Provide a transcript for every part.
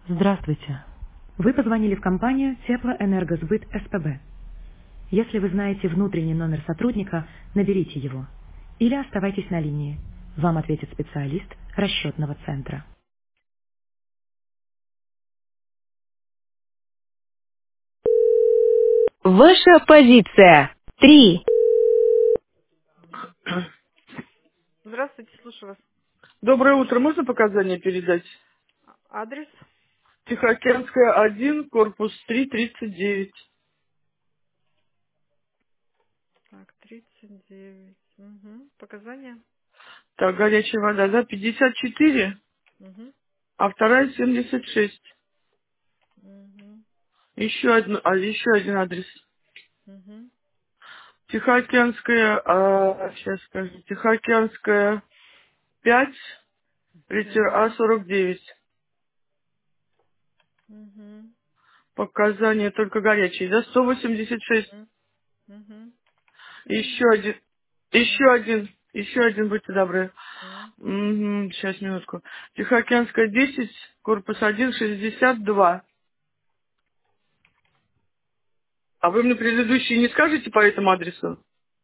Здравствуйте. Вы позвонили в компанию Теплоэнергосбыт СПБ. Если вы знаете внутренний номер сотрудника, наберите его. Или оставайтесь на линии. Вам ответит специалист расчетного центра. Ваша позиция. 3. Здравствуйте, слушаю вас. Доброе утро. Можно показания передать? Адрес? Тихоокеанская, 1, корпус 3, 39. Так, 39. Угу. Показания? Так, горячая вода, да, 54, Угу. а вторая 76. Угу. Еще один адрес. Угу. Тихоокеанская, сейчас скажу, Тихоокеанская, 5, литер Угу. А49. Угу. Показания только горячие, да, 186. Угу. Еще Угу. один, еще один, будьте добры. Сейчас, минутку. Тихоокеанская, 10, корпус 1, 62. А вы мне предыдущие не скажете по этому адресу?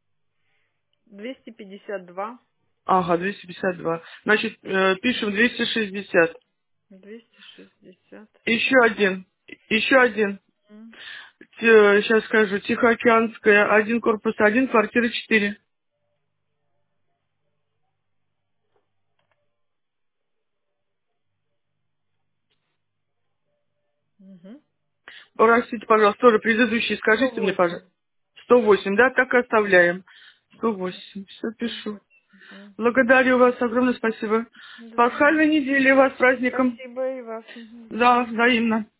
252. Ага, 252. Значит, пишем 260. 260. Еще один. Сейчас скажу. Тихоокеанская, 1, корпус 1, квартира 4. Угу. Простите, пожалуйста, тоже предыдущие скажите мне, 108. пожалуйста. 108, да? Так и оставляем. 108. Все пишу. 108. Мгм. Благодарю вас. Огромное спасибо. С Да. пасхальной недели вас с праздником. Спасибо и вас. Мгм. До Да, свидания. взаимно.